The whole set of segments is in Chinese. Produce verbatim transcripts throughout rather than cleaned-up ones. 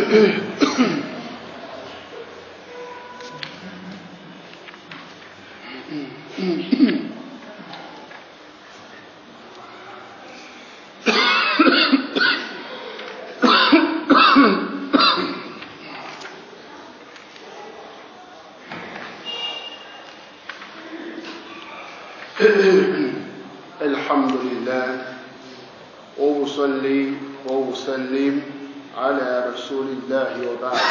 الحمد لله وأصلي وأسلم على رسول الله وبعد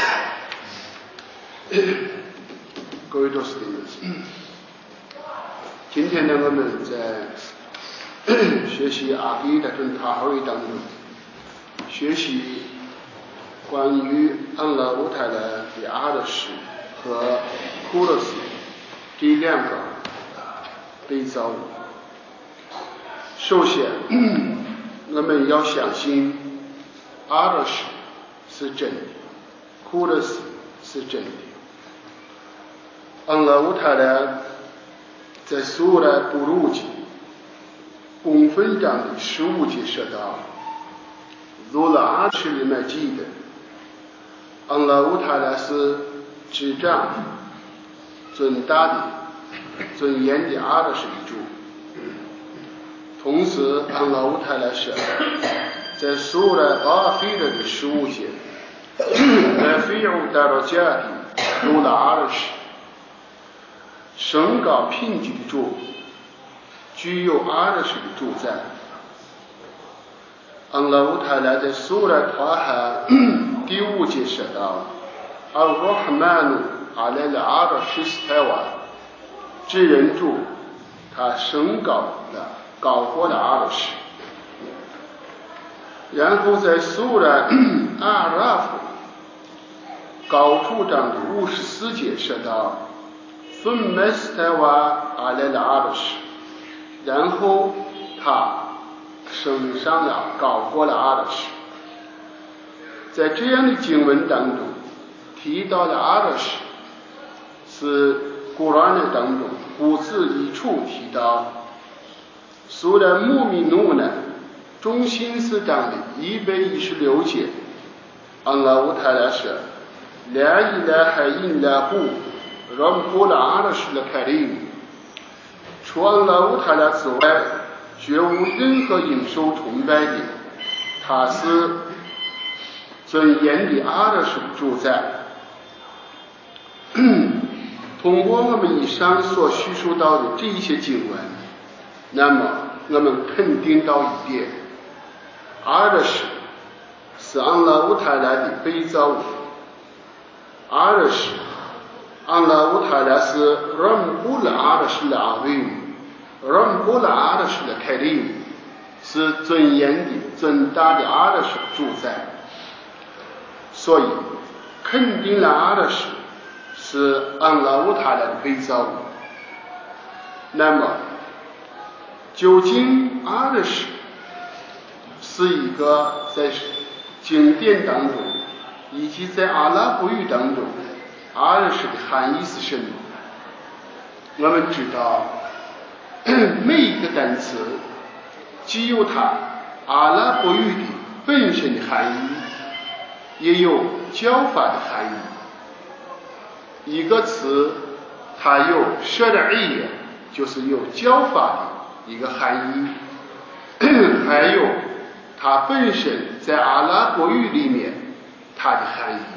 各位都是弟兄，今天呢，我们在学习阿基达顿塔哈维当中学习关于安拉乌泰的阿的史和库勒斯这两个被造物。首先，我们要相信阿的史是真的，库勒斯是真的。安拉乌泰的在苏拉布鲁记公分章的十五节说道：“如了阿什里面记得，安拉乌泰的是执掌尊大的、尊严的阿的神主。”同时，安拉乌泰的说，在苏拉巴菲勒的十五节，在非洲达到家的如了阿的神。升高品级的主，具有阿拉什的主宰。安拉乌泰拉在苏拉塔哈第五节说道：“阿罗哈曼努阿莱拉阿拉什斯泰瓦，知人主，他升高了，高过了阿拉什。”然后在苏拉阿拉夫高处章的五十四节说道：“ثم استوى على العرش， 然后他升上了，高过了阿拉什。”在这样的经文当中提到了阿拉什，是古兰的当中不止一处提到。苏拉穆米努呢中心思章的一百一十六节，安拉乌泰拉说：“la ilaha illa hu رب العرش الكريم， 除安拉乌塔拉之外，绝无任何应受崇拜的。他是尊严的阿拉什主宰。”通过我们以上所叙述到的这一些经文，那么我们肯定到一点：阿拉什是安拉乌塔拉的被造物，阿拉什安拉乌塔拉是 Rabbul Arsh al-Azim， Rabbul Arsh al-Karim， 是尊严的、尊大的阿拉什主宰。所以肯定了阿拉什是安拉乌塔拉的被造物。那么究竟阿拉什是一个在经典当中以及在阿拉伯语当中阿拉什的含义是什么？我们知道每一个单词既有它阿拉伯语的本身的含义，也有教法的含义。一个词它有shari'iyya，就是有教法的一个含义，还有它本身在阿拉伯语里面它的含义。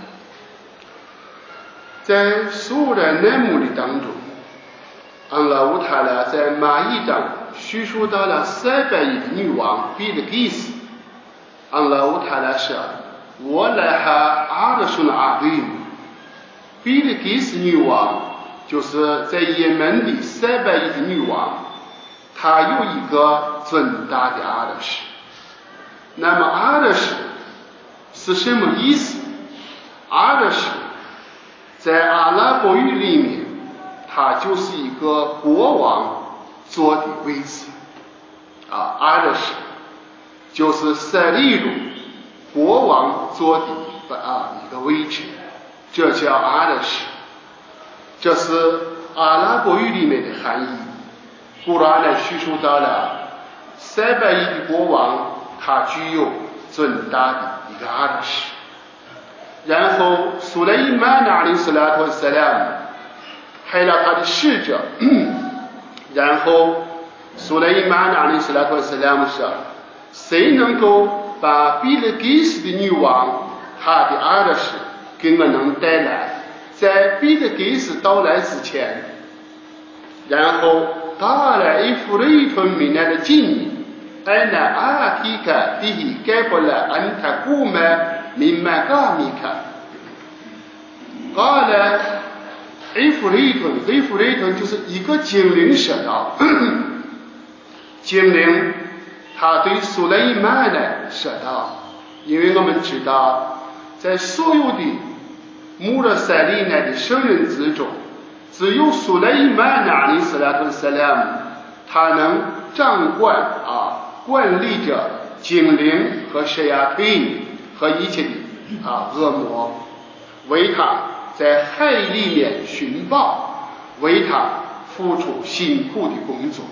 在苏拉内姆的当中，安拉乌塔拉在马一章叙述到了塞百亿的女王比利吉斯。安拉乌塔拉说：“我来哈阿拉什阿对。”比利吉斯女王就是在也门的塞百亿的女王，她有一个尊大的阿拉什。那么阿拉什是什么意思？阿拉什在阿拉伯语里面，它就是一个国王坐的位置啊，阿拉什就是塞利鲁国王坐的啊一个位置，这叫阿拉什，这是阿拉伯语里面的含义。古兰呢叙述到了塞百亿的国王，他具有尊大的一个阿拉什。 然后苏莱曼阿里斯拉托萨拉姆派了他的使者，然后苏莱曼阿里斯拉托萨拉姆说，谁能够把比勒给斯的女王她的儿的事给我能带来，在比勒给斯到来之前，然后قال عفريت من الجن أنا آتيك به قبل أن تقوم من مقامك قال عفريت عفريت 就是一个精灵说道，精灵他对苏莱曼呢说道，因为我们知道在所有的穆勒塞利奈的圣人之中，只有苏莱曼阿里斯拉特萨拉姆他能掌管啊管理着精灵和舍亚推和一切的啊恶魔，为他在海里面寻宝，为他付出辛苦的工作。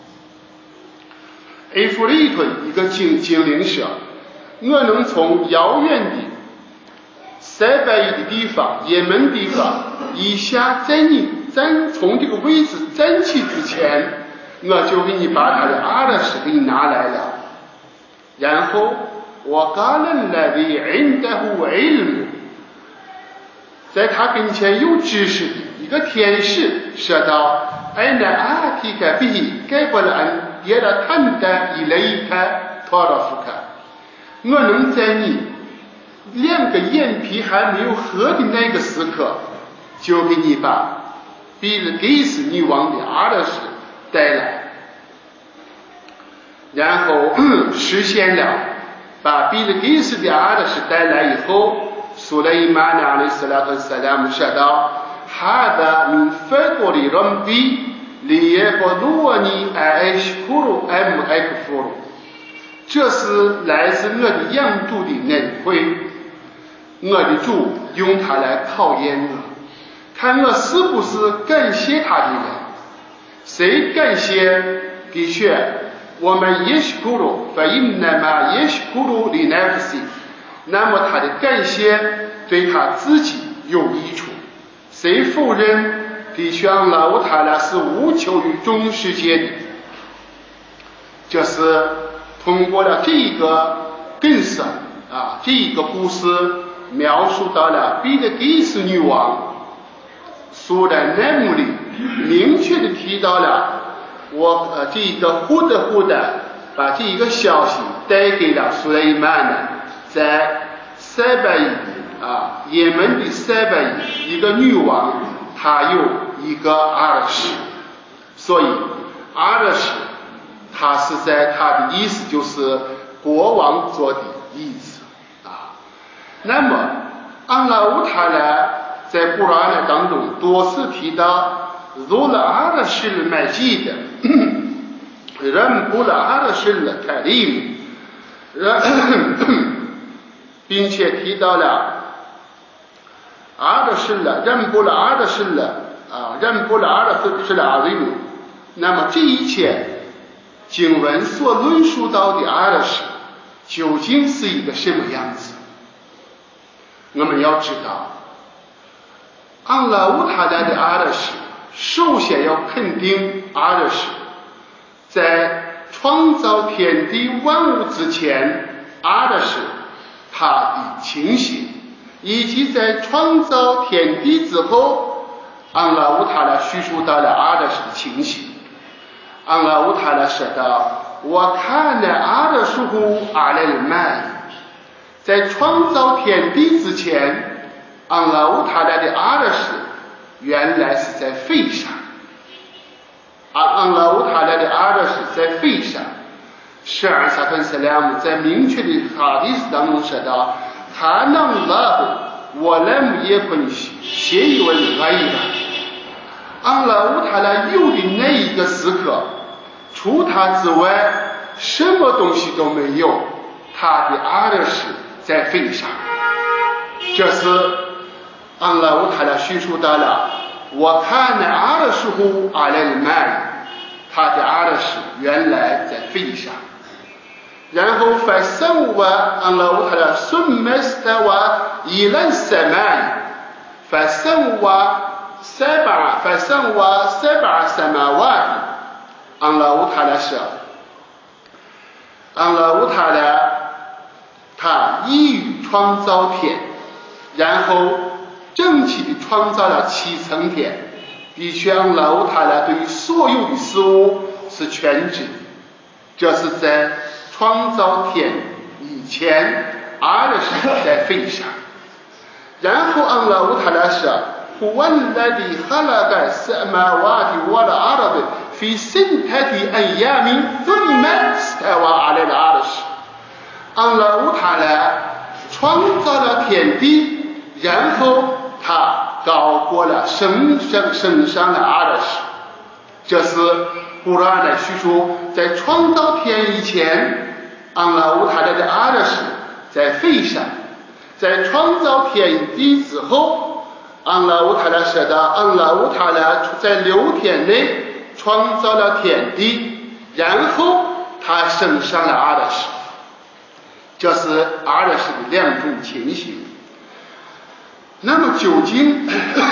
埃弗雷顿一个精精灵说，我能从遥远的塞拜伊的地方也门地方一下在你站从这个位置站起之前，我就给你把他的阿拉什给你拿来了。然后我قال الذي عنده علم，在他跟前有知识的一个天使说道，أنا آتيك به قبل أن يرتد إليك طرفك，我能在你两个眼皮还没有合的那个时刻，就给你把比勒给斯女王的阿勒什带来，然后实现了把比勒给斯的阿勒什带来以后，苏莱曼阿里斯拉特萨拉姆说道：“هذا من فضل ربي ليبلوني أأشكر أم أكفر。”这是来自我的养主的恩惠，我的主用它来考验我，看我是不是感谢他的人。谁感谢？的确，我们yashkuru فإنما يشكر لنفسه，那么他的感谢对他自己有益处。谁否认？的确，阿拉乌塔拉是无求于众世界的。这是通过了这一个更深啊，这一个故事描述到了比勒给斯女王苏丹奈姆里明确的提到了我呃这一个忽的忽的把这一个消息带给了苏莱曼呢，在塞拜伊啊也门的塞拜伊一个女王，她有一个阿勒什，所以阿勒什他是在他的意思就是国王做的意思啊。那么安拉乌塔拉在古兰当中多次提到如了阿勒什的麦基的人不了阿勒什的凯利姆，并且提到了阿勒什的人不了阿勒什的啊人不了阿勒什的阿利姆。那么这一切经文所论述到的阿勒什究竟是一个什么样子？我们要知道，安拉乌塔拉的阿勒什，首先要肯定阿勒什在创造天地万物之前，阿勒什他的情形，以及在创造天地之后，安拉乌塔拉叙述到了阿勒什的情形。安拉乌塔拉说道：“我看了阿勒什乎阿勒曼，在创造天地之前，安拉乌塔拉的阿勒什原来是在飞上。啊，安拉乌塔拉的阿勒什在飞上。十二萨芬斯拉姆在明确的哈迪斯当中说道：‘他能拉我来姆也昆协议为外的。’安拉乌塔拉有的那一个时刻，除他之外，什么东西都没有。他的阿勒什在飞上，这是安拉乌塔拉叙述到了。我看那阿勒什乎阿勒曼，他的阿勒什原来在飞上。然后发生我安拉乌塔拉顺麦斯 استوى إلى السماء فسوى سبع فسوى سبع سماوات安拉乌塔拉说，安拉乌塔拉他一语创造天，然后整体的创造了七层天。的确，安拉乌塔拉对于所有的事物是全知，这是在创造天以前，阿拉是在飞上。然后安拉乌塔拉说，هو الذي خلق السماوات والأرض في ستة أيام ثم استوى على العرش。安拉乌塔拉创造了天地，然后他高过了升升升上了阿拉什。这是古兰的叙述，在创造天以前，安拉乌塔拉的阿拉什在飞上；在创造天地之后，安拉乌塔拉说的，安拉乌塔拉在六天内创造了天地，然后他升上了阿拉什。这是阿拉什的两种情形。那么究竟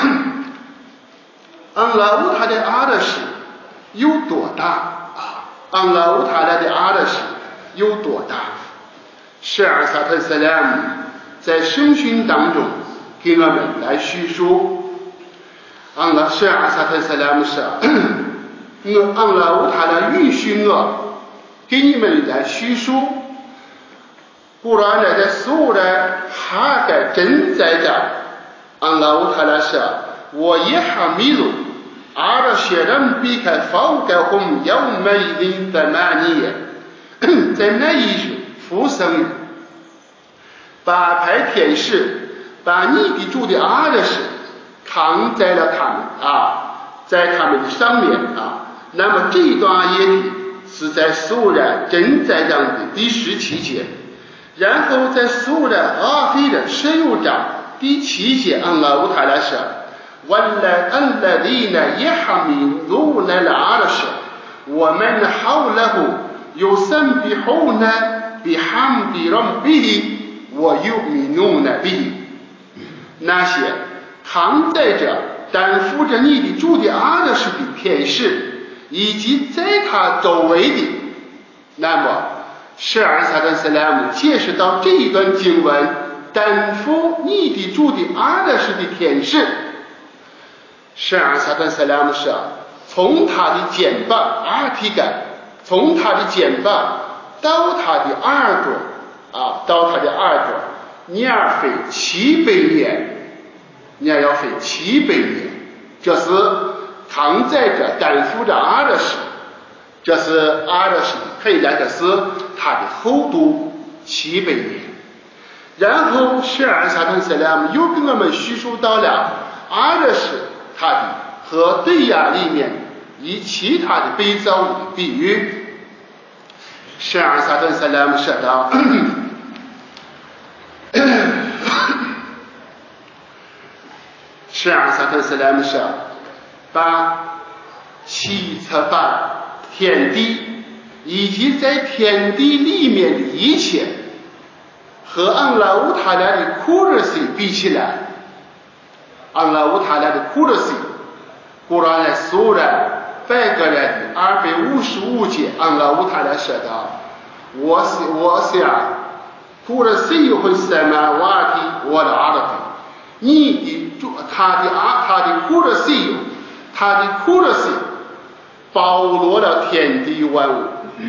安拉乌塔的阿拉什有多大啊？安拉乌塔拉的阿拉什有多大？十二萨特斯拉姆在圣训当中给我们来叙述，安拉十二萨特斯拉姆说，我安拉乌塔拉允许我给你们来叙述。古兰的在苏拉哈盖真在这，安拉乌塔拉说，我也哈米鲁阿拉些人比开放盖红有美丽的满年，在那一日复生日，八派天使把你的主的阿拉什扛在了他们啊，在他们的上面啊。那么这一段业体是在苏拉真在章的第十七节。然后在苏拉阿非的十六章第七节，安拉乌塔拉说：“والذين يحملون العرش ومن حوله يسبحون بحمد ربهم ويؤمنون به。”那些扛载着、担负着你的主的阿拉什的天使，以及在他周围的，那么。十二萨特斯拉姆解释到这一段经文，担负你的主的阿拉什的天使。十二萨特斯拉姆说，从他的肩膀阿提干，从他的肩膀到他的耳朵啊，到他的耳朵，你要飞七百年，你要飞七百年，这是扛载着、担负着阿拉什。这是阿拉什佩莱的是它的厚度七百年。然后十二萨特斯拉姆又跟我们叙述到了阿拉什它的和对亚里面以其他的被造物的比喻。十二萨特斯拉姆说道，十二萨特斯拉姆说，把七次把天地以及在天地里面的一切和安拉乌塔拉的库尔西比起来，安拉乌塔拉的库尔西，古兰的苏拉百个人的二百五十五节，安拉乌塔拉说道：“我是我想库尔西会什么瓦体我的阿拉比，你的他的阿他的库尔西，他的库尔西。”包罗了天地万物，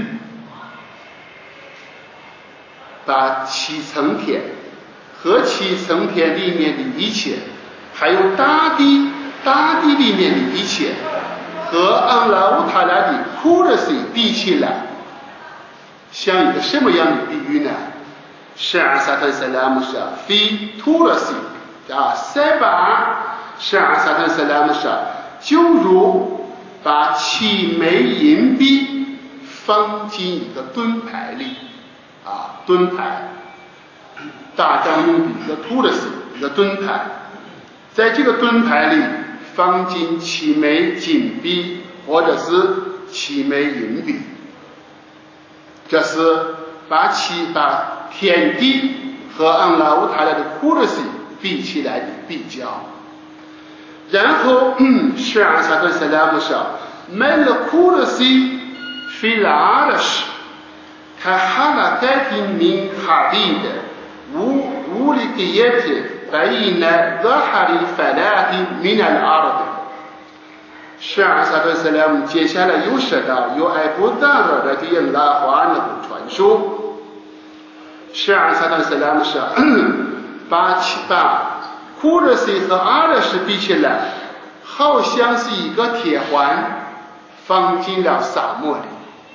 把七层天和七层天里面的一切，还有大地大地里面的一切，和安拉乌塔拉的库尔西比起来，像一个什么样的比喻呢？十二萨特斯拉姆说，非图尔西啊，塞巴十二萨特斯拉姆说，就如把七枚银币放进一个盾牌里啊，盾牌，打仗用的一个图的是一个盾牌，在这个盾牌里放进七枚金币或者是七枚银币，这是把七把天地和安拉乌塔拉的库尔西比起来的比较。然后十二萨顿萨拉姆说买了库尔西菲拉阿什他哈拉盖蒂明哈利的无无力的叶子بين ظهر الفلاة من الأرض。十二萨顿萨拉姆接下来又说到有艾布达尔的第恩拉华那部传说。十二萨顿萨拉姆说把把库尔西和阿勒什比起来，好像是一个铁环放进了沙漠里。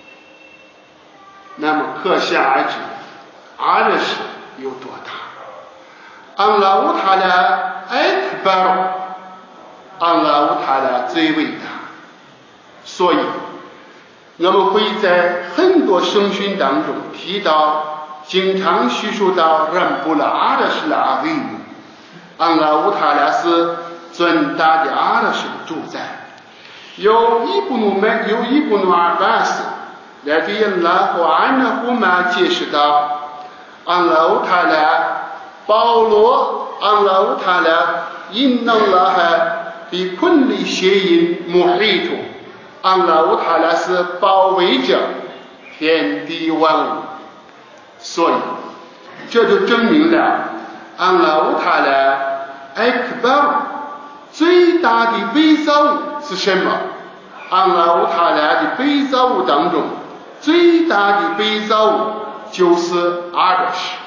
那么可想而知阿勒什有多大。安拉乌塔拉艾克巴尔，安拉乌塔拉最伟大。所以我们会在很多圣训当中提到，经常叙述到让布拉阿勒什拉维姆，安拉乌塔拉是尊大的阿勒什的主宰。有伊布努麦有伊布努阿巴斯来对安拉和安拉胡玛解释到，安拉乌塔拉保罗安拉乌塔拉因能拉哈比昆里谐音穆黑图，安拉乌塔拉是保卫着天地万物。所以这就证明了安拉乌塔拉艾克巴尔最大的被造物是什么？安拉乌塔拉的被造物当中最大的被造物就是阿勒什。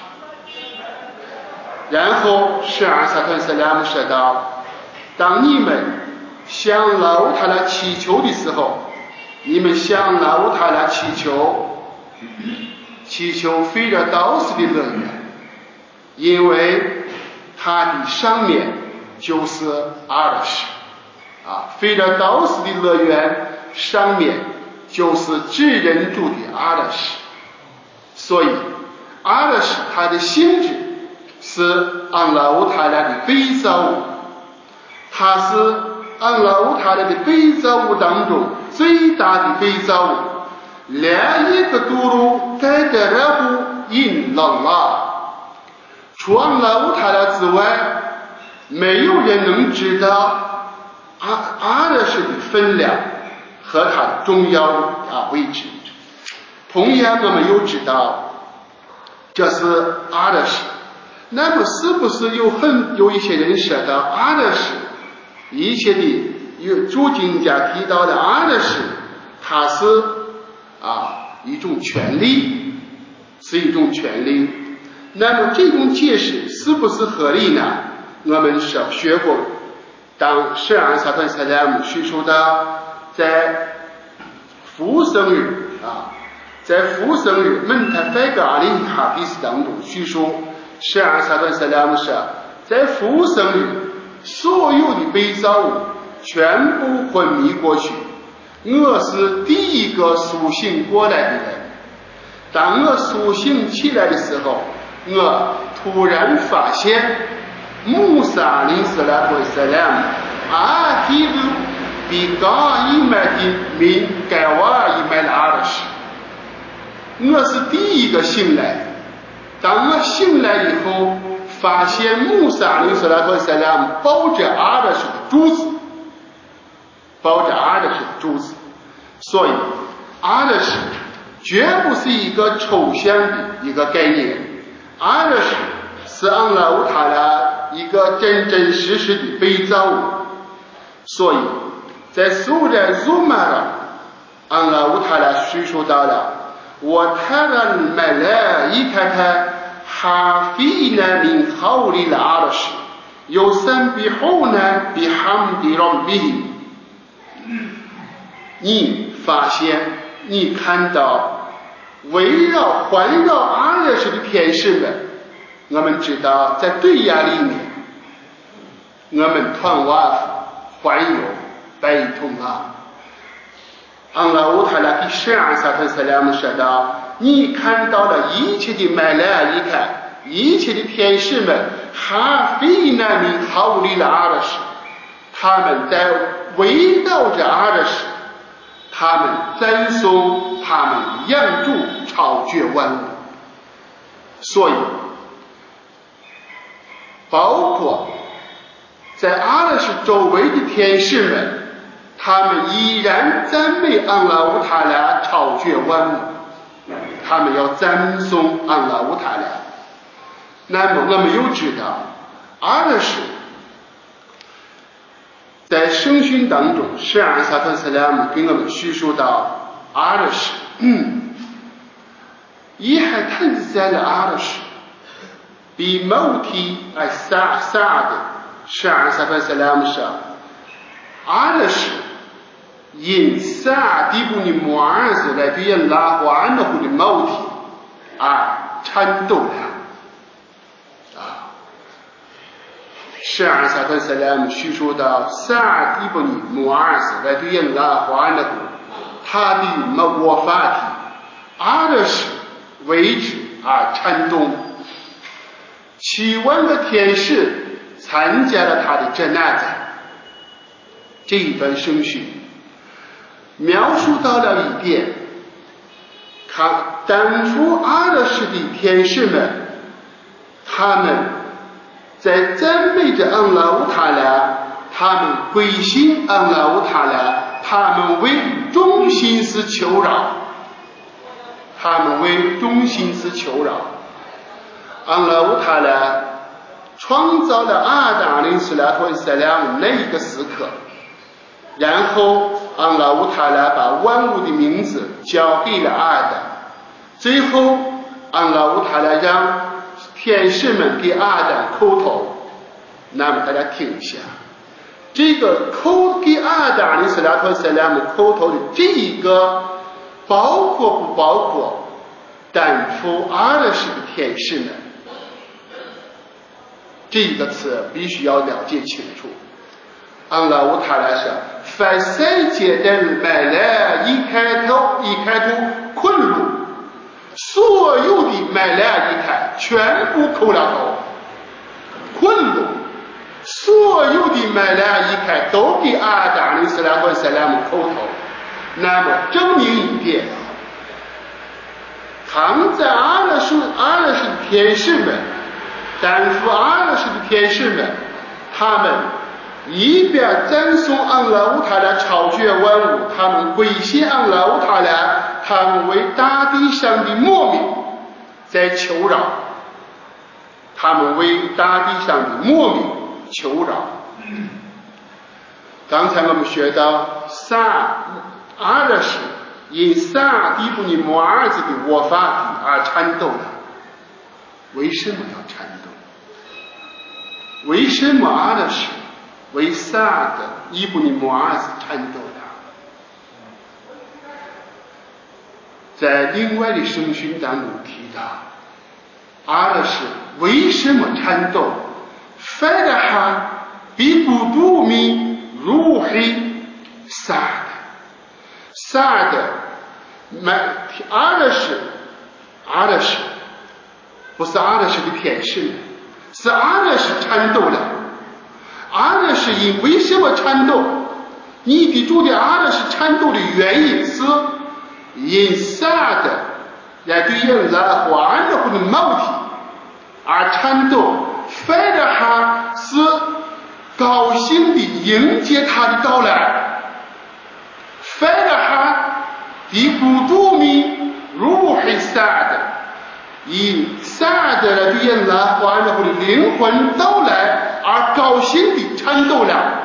然后十二萨顿萨拉姆说道，当你们向拉乌塔拉祈求的时候，你们向拉乌塔拉祈求祈求菲尔道斯的乐园，因为它的上面就是阿勒什啊，菲尔道斯的乐园上面就是至人住的阿勒什。所以阿勒什它的性质是安拉乌塔拉的被造物，它是安拉乌塔拉的被造物当中最大的被造物。连一个嘟噜盖德拉布因拉拉，除安拉乌塔拉之外，没有人能知道阿阿勒什的分量和它的重要啊位置。同样，我们又知道这是阿勒什。那么是不是有很有一些人说到阿勒什，一切的有主经家提到的阿勒什，它是啊一种权利，是一种权利。那么这种解释是不是合理呢？我们少学过，当十二萨顿萨拉姆叙述到在复生日啊，在复生日门塔费格阿里哈迪斯当中叙述。十二萨顿萨拉姆说，在复生日所有的被造物全部昏迷过去，我是第一个苏醒过来的人。当我苏醒起来的时候，我突然发现穆萨林斯拉托萨拉姆阿提鲁比刚一买的民盖瓦一买的阿勒什，我是第一个醒来。当我醒来以后，发现穆萨林斯拉托萨拉姆抱着阿勒什的柱子，抱着阿勒什的柱子。所以阿勒什绝不是一个抽象的一个概念，阿勒什是安拉乌塔拉一个真真实实的被造物。所以在苏然祖玛上，安拉乌塔拉叙述到了وترى الملائكة حافين من حول العرش يسبحون بحمد ربهم。你发现，你看到围绕环绕阿勒什的天使们，我们知道在对亚里面，我们团瓦环游贝图拉。安拉乌塔拉第十二萨特萨拉姆说道，你看到了一切的麦莱伊卡，一切的天使们，哈菲那米哈乌里拉阿勒什，他们在围绕着阿勒什，他们赞颂，他们仰祝超绝万物。所以包括在阿拉什周围的天使们，他们依然赞美安拉乌塔拉超绝万物，他们要赞颂安拉乌塔拉。那么我们又知道阿拉什在圣训当中，圣安萨特斯拉姆给我们叙述到阿拉什伊还探在了阿拉什比某提哎萨萨的圣安萨特斯拉姆上阿拉什因萨迪布尼摩尔子来对人拉华安的户的某提而颤抖了啊。圣安萨特斯拉姆叙述到萨迪布尼摩尔子来对人拉华安的户他的某国法体阿拉什为之而颤动，七万个天使参加了他的真纳赞。这一段圣训描述到了一点，看担负阿拉什的天使们，他们在赞美着安拉乌塔拉，他们归信安拉乌塔拉，他们为众心思求饶，他们为众心思求饶。安拉乌塔拉创造了阿当阿里斯拉托伊塞拉姆那一个时刻，然后安拉乌塔拉把万物的名字交给了阿当，最后安拉乌塔拉让天使们给阿当叩头，那么大家听一下，这个叩给阿当阿里斯拉托伊塞拉姆叩头的这一个包括不包括担负阿拉什的天使们？这个词必须要了解清楚。安拉乌塔拉说凡世界的买来一开头一开头困路，所有的买来一开全部扣了头，困路所有的买来一开都给阿当阿里斯拉托塞拉姆叩头，那么证明一点，藏在阿拉什阿拉什的天使们，担负阿拉什的天使们，他们一边赞颂安拉乌塔拉超绝万物，他们归信安拉乌塔拉，他们为大地上的莫名在求饶，他们为大地上的莫名求饶。刚才我们学到萨阿拉什因萨迪布尼摩儿子的我法体而颤抖了。为什么要颤抖？为什么阿拉什为萨的伊布尼摩儿子颤抖了？在另外的圣训当中提到，阿拉什为什么颤抖？费了哈比古杜米如黑萨的萨的阿拉什阿拉什不是阿拉什的天使，是阿拉什颤抖了。阿拉什因为什么颤抖？你的主的阿拉什颤抖的原因是因萨的来对人拉华安的或者毛体而颤抖。费了哈是高兴的迎接他的到来，费了哈的古杜米如黑萨的以萨的来对人拉华安的或者灵魂到来而高兴的颤抖了。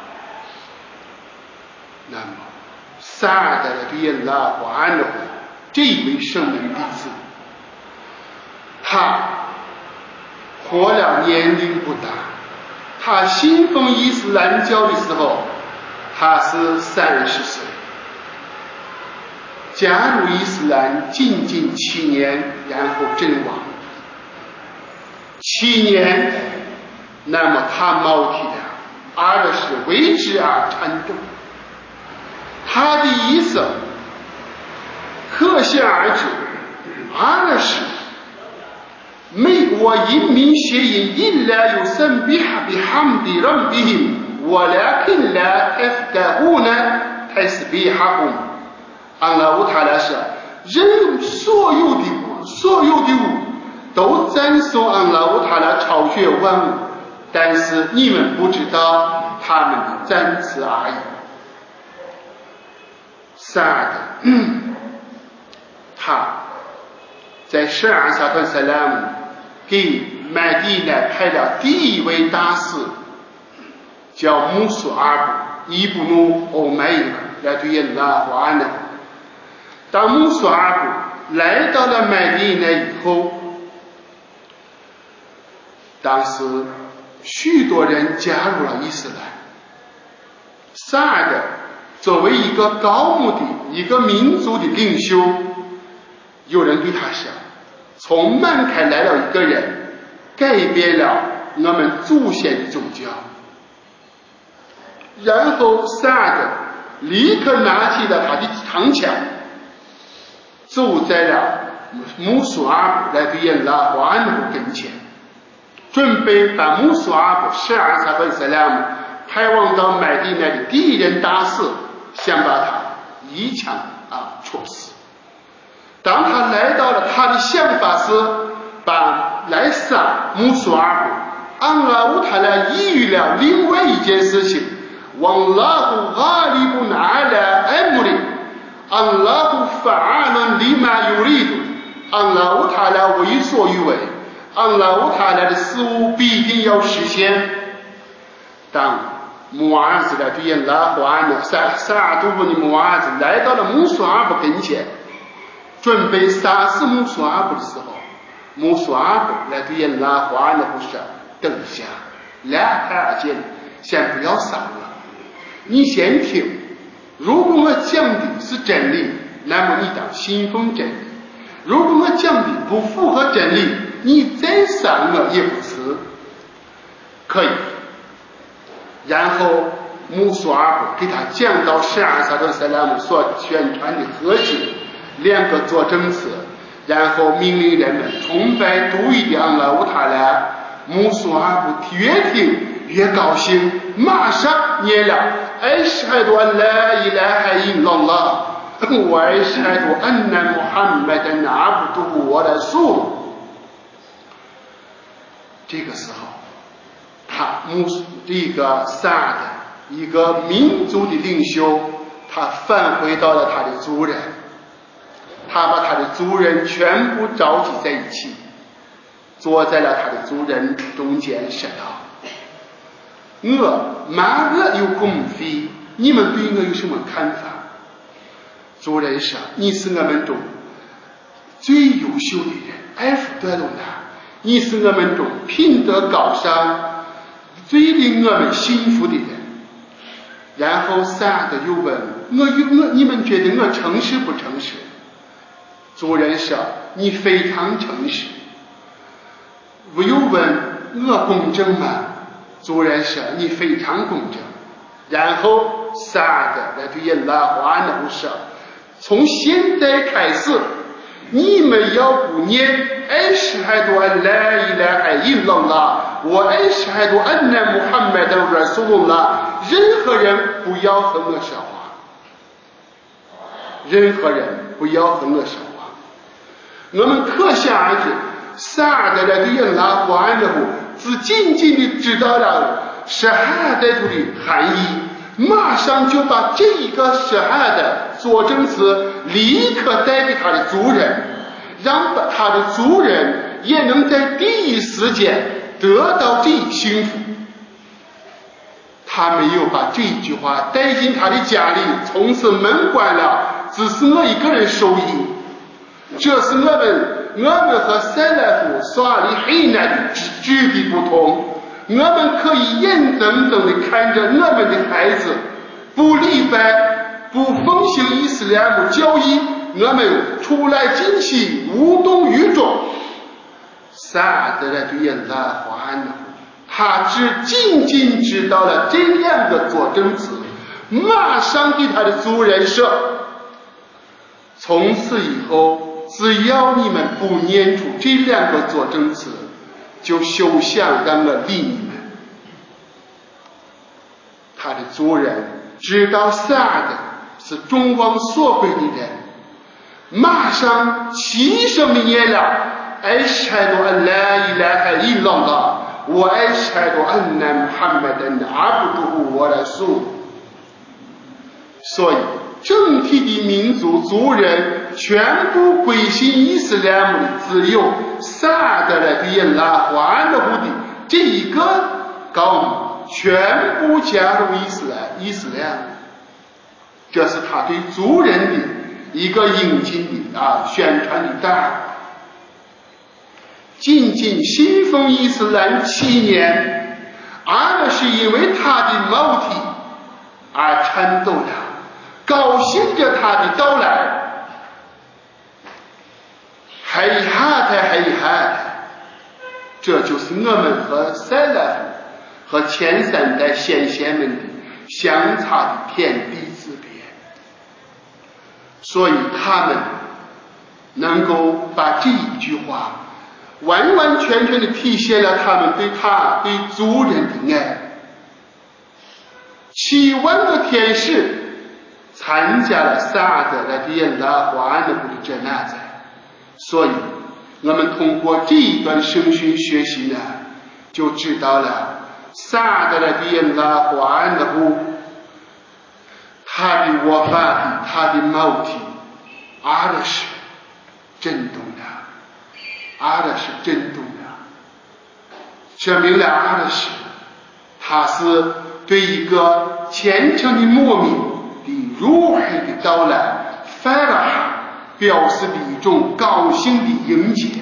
那么萨的来对人拉华安的这一位圣人弟子，他活了年龄不大，他信奉伊斯兰教的时候他是三十岁，加入伊斯兰仅仅七年，然后阵亡。七年，那么他毛体的阿拉什为之而颤动，他的一生可想而知，阿拉什美国人民协议إلا يسبح بحمد ربهم ولكن لا تفقهون تسبيحهم。安拉乌塔拉说，人所有的所有的物都赞颂安拉乌塔拉超越万物， 但是你们不知道他们的真词而已。萨的，嗯，他在十二萨团萨拉姆给麦地那派了第一位大使，叫穆苏阿布伊布努欧麦伊来对耶拉和安的。当穆苏阿布来到了麦地那以后，当时许多人加入了伊斯兰。萨的作为一个高牧的一个民族的领袖，有人对他说，从曼开来了一个人，改变了我们祖先的宗教。然后萨的立刻拿起了他的长枪，走在了穆苏阿布来对耶拉和安努跟前，准备把穆苏阿布十二萨和伊斯兰派往到麦地那的敌人大使，想把他一枪啊戳死。当他来到了，他的想法是把来杀穆苏阿布，安拉乌塔拉抑郁了另外一件事情，Wallahu ghalibun ala amri，安拉乌fa'alun lima yuridu，安拉乌塔拉为所欲为，安拉乌塔拉的事物必定要实现。当穆阿兹来对耶拉和安的萨萨杜布的穆阿兹来到了穆苏阿布跟前，准备杀死穆苏阿布的时候，穆苏阿布来对耶拉和安的说：“等一下，两台而见，先不要杀我，你先听。如果我讲的是真理，那么你当信奉真理；如果我讲的不符合真理，你再杀我也不迟。可以。”然后穆苏阿布给他讲到十二萨顿萨拉姆所宣传的核心两个作证词，然后命令人们崇拜独一的安拉乌塔拉。穆苏阿布越听越高兴，马上念了艾什海多安拉伊拉海因拉拉，我艾什海多安那穆罕默德阿布杜我的数。这个时候他穆这个萨的一个民族的领袖，他返回到了他的族人，他把他的族人全部召集在一起，坐在了他的族人中间，说道：“我马勒有空飞，你们对我有什么看法？”族人说：“你是我们中最优秀的人，艾弗德鲁纳，你是我们中品德高尚、最令我们幸福的人。”然后萨德又问我：“我你们觉得我诚实不诚实？”族人说：“你非常诚实。”我又问：“我公正吗？”族人说：“你非常公正。”然后萨德来对耶拉和安努说：“从现在开始，你们要不念艾什海多安拉伊拉海因拉拉，我艾什海多安那穆罕默德拉苏鲁拉，任何人不要和我说话，任何人不要和我说话。”我们可想而知，萨德来对耶拉和安努只仅仅的知道了舍哈代图的含义，马上就把这一个舍哈的佐证词立刻带给他的族人，让他的族人也能在第一时间得到这一幸福。他没有把这一句话带进他的家里，从此门关了，只是我一个人受益。这是我们我们和塞勒夫萨利黑难的质地不同。我们可以眼睁睁地看着我们的孩子不礼拜、不奉行伊斯兰姆教义，我们出来进去无动于衷。萨德来对耶拉和安努，他只仅仅知道了这两个佐证词，马上对他的族人说：“从此以后，只要你们不念出这两个佐证词，就休想让我理你们。”他的族人知道萨德是众望所归的人，马上齐声的念了艾什海多安拉伊拉海因拉拉， 我ashhadu anna Muhammadan abduhu wa rasuluh。所以整体的民族族人全部归信伊斯兰的只有萨德勒比拉华的胡的这一个高明全部加入伊斯兰伊斯兰，这是他对族人的一个引进的啊宣传的大。仅仅信奉伊斯兰七年，而是因为他的毛体而颤抖着，高兴着他的到来。嘿哈的嘿哈的，这就是我们和塞勒夫和前三代先贤们的相差的天地之别。所以他们能够把这一句话完完全全的体现了他们对他对族人的爱。七万个天使参加了萨德的迪恩拉华安的布的这那在，所以我们通过这一段圣训学习呢，就知道了萨德的迪恩拉华安的布他的我法的他的毛体阿的是震动的，阿的是震动的，证明了阿的是他是对一个虔诚的牧民的如海的到来反而表示的一种高兴的迎接。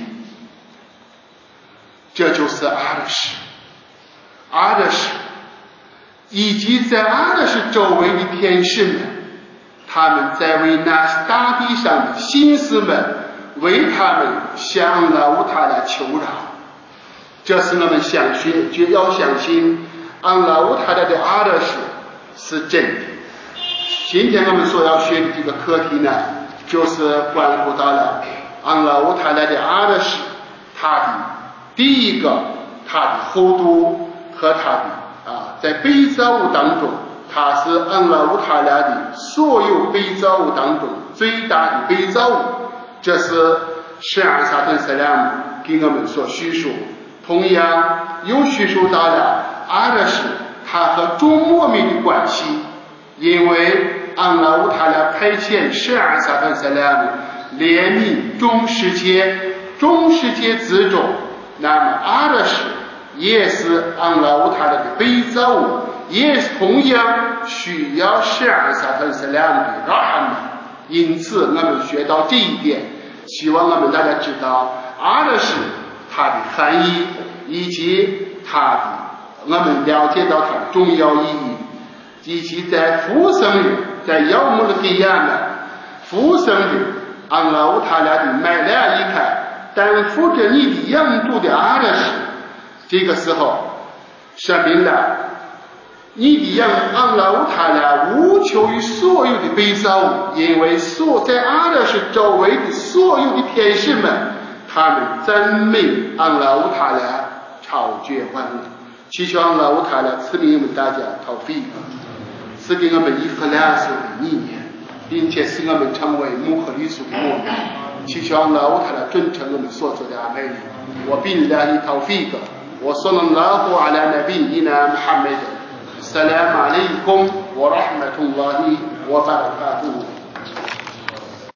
这就是阿的是阿的是以及在阿的是周围的天使们，他们在为那大地上的心思们为他们向老他来求饶。这是我们相信就要相信安拉乌塔拉的阿德什是真的。今天我们所要学的这个课题呢，就是关乎到了安拉乌塔拉的阿德什，他的第一个他的厚度和他的啊，在被造物当中，他是安拉乌塔拉的所有被造物当中最大的被造物。这是圣安萨顿塞拉姆给我们所叙述。同样又叙述到了阿德什他和众牧民的关系，因为安拉乌塔拉派遣圣安萨顿塞拉姆怜悯众世界众世界之中，那么阿德什也是安拉乌塔拉的被造物，也是同样需要圣安萨顿塞拉姆的拉哈姆。因此我们学到这一点，希望我们大家知道阿德什它的含义，以及它的我们了解到它的重要意义，以及在复生日在要姆的给亚呢复生日安拉乌塔拉的买来一看担负着你的养度的阿德什，这个时候说明了你的养安拉乌塔拉无求于所有的被造物，因为所在阿德什周围的所有的天使们，他们赞美安拉乌塔拉超绝万物。祈求安拉乌塔拉赐给我们大家逃避，赐给我们伊克拉斯的意念，并且使我们成为穆赫里苏的牧民。祈求安拉乌塔拉尊称我们所做的阿美尼。我并拉伊逃避个，我صلى الله على نبينا محمد. السلام عليكم ورحمة الله وبركاته.